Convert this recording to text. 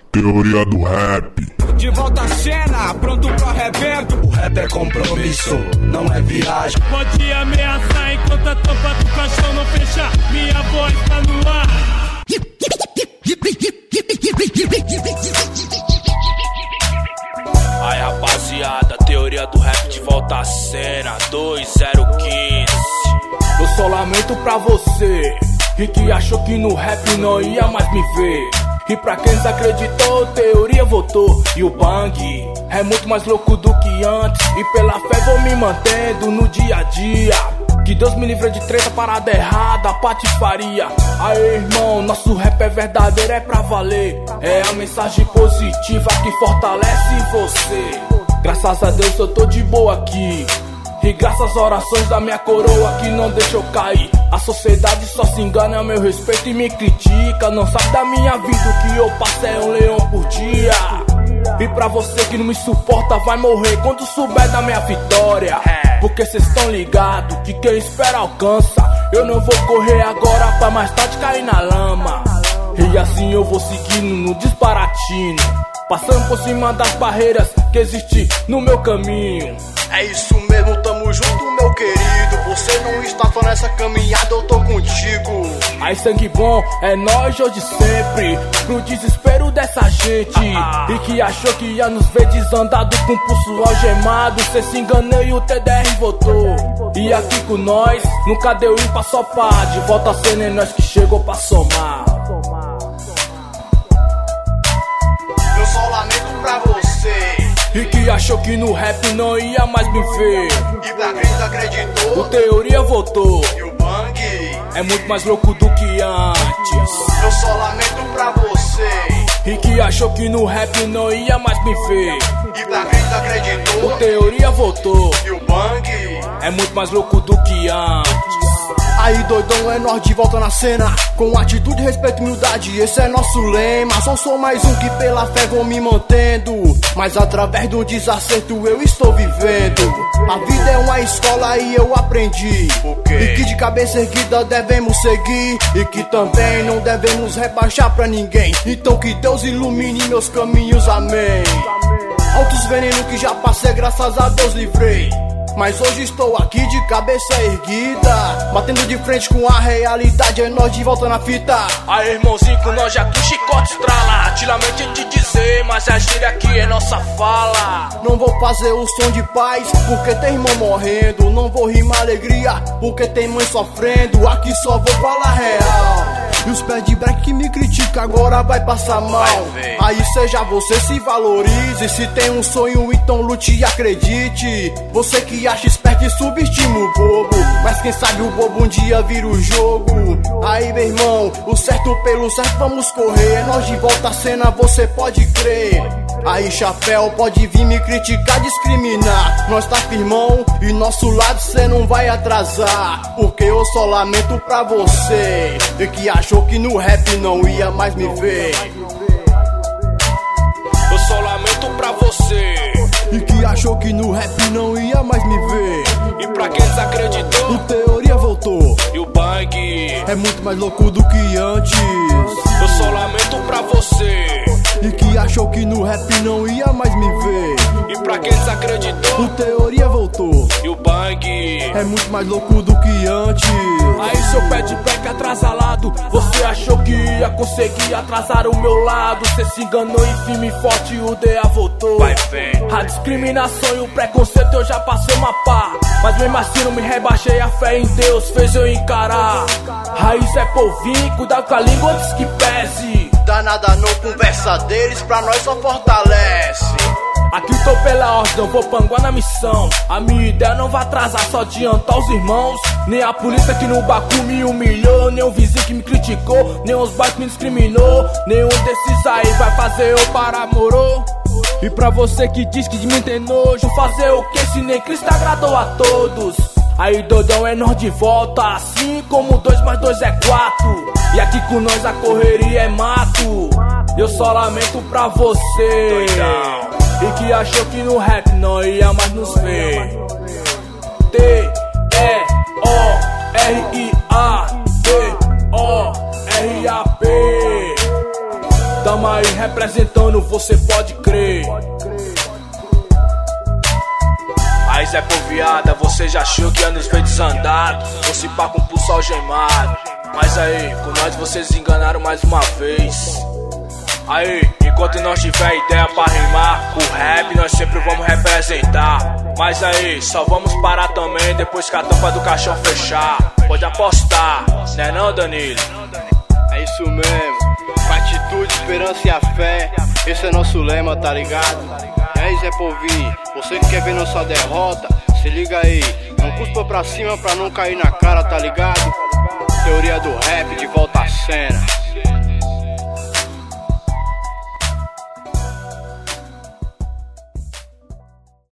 Teoria do rap. De volta à cena, pronto pro arrebento. O rap é compromisso, não é viagem. Pode ameaçar enquanto a tampa do caixão não fechar. Minha voz tá no ar. Aí rapaziada, teoria do rap de volta à cena 2015. Eu só lamento pra você e que achou que no rap não ia mais me ver. E pra quem desacreditou, teoria votou. E o bang é muito mais louco do que antes. E pela fé vou me mantendo no dia a dia. Que Deus me livre de treta, parada errada, patifaria. Aê irmão, nosso rap é verdadeiro, é pra valer. É a mensagem positiva que fortalece você. Graças a Deus eu tô de boa aqui. E graças às orações da minha coroa que não deixa eu cair. A sociedade só se engana a meu respeito e me critica. Não sabe da minha vida, o que eu passo é um leão por dia. E pra você que não me suporta vai morrer quando souber da minha vitória. Porque cês estão ligados que quem espera alcança. Eu não vou correr agora pra mais tarde cair na lama. E assim eu vou seguindo no disparatino, passando por cima das barreiras que existem no meu caminho. É isso mesmo, tamo junto, meu querido. Você não está só nessa caminhada, eu tô contigo. Aí sangue bom, é nós hoje sempre. Pro desespero dessa gente e que achou que ia nos ver desandado com o pulso algemado. Cê se enganou e o TDR votou. E aqui com nós, nunca deu ímpar, só pá. De volta a cena é nós que chegou pra somar. Eu só lamento pra você e que achou que no rap não ia mais me ver. E pra quem desacreditou, o teoria votou. E o bang é muito mais louco do que antes. Eu só lamento pra você e que achou que no rap não ia mais me ver. E pra quem desacreditou, o teoria votou. E o bang é muito mais louco do que antes. Aí doidão, é nós de volta na cena, com atitude, respeito e humildade, esse é nosso lema. Só sou mais um que pela fé vou me mantendo, mas através do desacerto eu estou vivendo. A vida é uma escola e eu aprendi e que de cabeça erguida devemos seguir, e que também não devemos rebaixar pra ninguém. Então que Deus ilumine meus caminhos, amém. Altos venenos que já passei, graças a Deus livrei, mas hoje estou aqui de cabeça erguida, batendo de frente com a realidade, é nós de volta na fita. Aí irmãozinho, com nós já que o chicote estrala. Te lamento em te dizer, mas a gíria aqui é nossa fala. Não vou fazer o som de paz, porque tem irmão morrendo. Não vou rimar alegria, porque tem mãe sofrendo. Aqui só vou falar real. E os pés de break que me critica agora vai passar mal. Aí seja você, se valorize. Se tem um sonho, então lute e acredite. Você que acha esperto e subestima o bobo, mas quem sabe o bobo um dia vira o jogo. Aí meu irmão, o certo pelo certo vamos correr. É nós de volta à cena, você pode crer. Aí chapéu, pode vir me criticar, discriminar. Nós tá firmão e nosso lado cê não vai atrasar, porque eu só lamento pra você e que achou que no rap não ia mais me ver. Eu só lamento pra você e que achou que no rap não ia mais me ver. E pra quem desacreditou, o teoria voltou. E o bang é muito mais louco do que antes. Eu só lamento pra você e que achou que no rap não ia mais me ver. E pra quem desacreditou, o teoria voltou. E o bang é muito mais louco do que antes. Aí seu pé de break atrasalado, você achou que ia conseguir atrasar o meu lado. Cê se enganou e firme e forte o DA voltou. Vai ver. A discriminação e o preconceito eu já passei uma pá, mas mesmo assim não me rebaixei, a fé em Deus fez eu encarar. Raiz é polvinho, cuidado com a língua antes que pese. Danada não, conversa deles pra nós só fortalece. Aqui tô pela ordem, vou panguar na missão. A minha ideia não vai atrasar, só adiantar os irmãos. Nem a polícia que no Baku me humilhou, nem o vizinho que me criticou, nem os bairros que me discriminou. Nenhum desses aí vai fazer eu parar, moro? E pra você que diz que de mim tem nojo, fazer o que se nem Cristo agradou a todos? Aí doidão, é nós de volta, assim como 2 mais 2 é 4. E aqui com nós a correria é mato. Eu só lamento pra você, doidão, e que achou que no rap não ia mais nos ver. T-E-O-R-I-A-D-O-R-A-P. tamo aí representando, você pode crer. Aí Zé Poviada, você já achou que ia nos ver desandado, ou se pá com o pulso algemado. Mas aí, com nós vocês enganaram mais uma vez. Aí, enquanto nós tiver ideia pra rimar, o rap nós sempre vamos representar. Mas aí, só vamos parar também depois que a tampa do caixão fechar. Pode apostar, né não, Danilo? É isso mesmo, com atitude, esperança e a fé, esse é nosso lema, tá ligado? E aí Zé Povinho, você que quer ver nossa derrota, se liga aí, não cuspa pra cima pra não cair na cara, tá ligado? Teoria do rap de volta à cena.